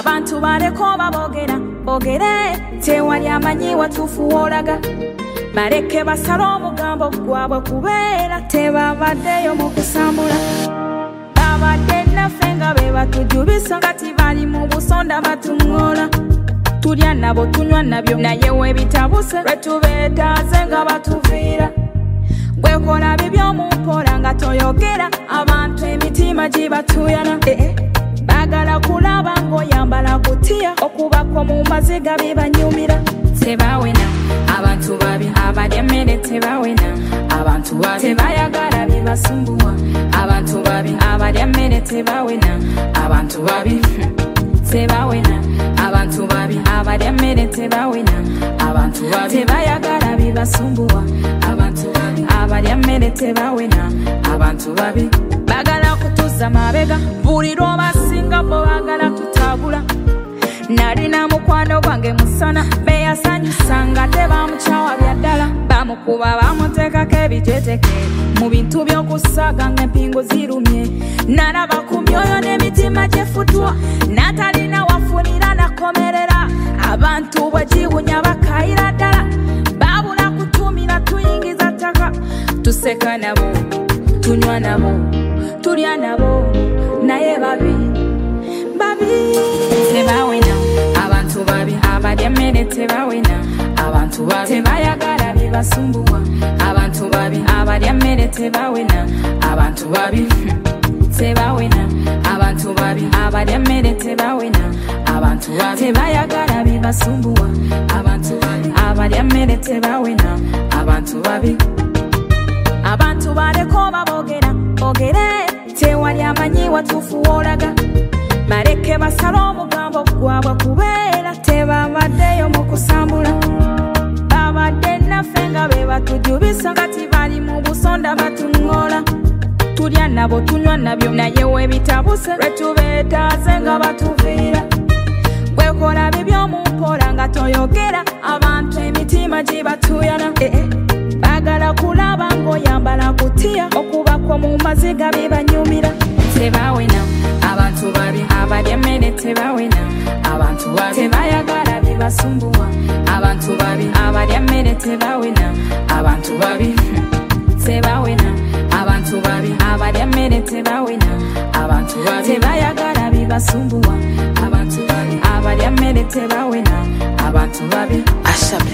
abantu baleko babogera bogere tewali amanyi watuufu wolaga baleke basala omugambo gwabwe kubeera tebabaddeyo mu kusambula babadde naffe nga be batujubisa kati bali mu busonda batuŋŋoola tulya nabo tunywa nabyo naye webitabuse lwetubeetaaze nga batuviira gwekola biby'omumpola nga toyogera abantu emitima gibatuyana bagala kulaba ng'oyambala kutiya okubako mu maziga bibanyumira tebawena abantu babi abalya emmere tebawena abantu babi tebayagala bibasumbuwa abantu babi abalya emmere tebawena abantu babi tebawena abantu babi abalya emmere tebawena abantu babi tebayagala bibasumbuwa abantu babi abalya emmere tebawena abantu babi bagala kutuza mabega buli lw'obasinga bo bagala tutabula nalina mukwano gwange musana beyasanyusanga tebamukyawa byaddala bamukuba bamuteekako ebijeteke mu bintu by'okusaaga ng'empingu zirumye nalaba ku myoyo n'emitima gyefutwa natalina wafunira nakomerera abantu bwe giwunya bakayira ddala babula kutumira tuyingiza ttaka tuseka nabo tunywa nabo tulya nabo naye babi tebawena abantu babi abalya emmere tebawena abantu babi tebayagala bibasumbuwa abantu babi abalya emmere tebawena abantu babi tebawena abantu babi abalya emmere tebawena abantu babi tebayagala bibasumbuwa abantu babi abalya emmere tebawena abantu babi abantu baleko babogera bogere tewali amanyi watuufu wolaga baleke basala omugambo gwabwe kubeera tebabaddeyo mu kusambula babadde naffe nga be batujubisa kati bali mu busonda batuŋŋoola tulya nabo tunywa nabyo naye webitabuse lwetubeetaaze nga batuviira gwekola biby'omumpola nga toyogera abantu emitima gibatuyana bagala kulaba ng'oyambala kutiya okubako mu maziga bibanyumira tebawena abantu babi abalya emmere tebawena abantu babi tebayagala bibasumbuwa abantu babi abalya emmere tebawena abantu babi tebawena abantu babi abalya emmere tebawena abantu babi tebayagala bibasumbuwa abantu babi abalya emmere tebawena abantu babi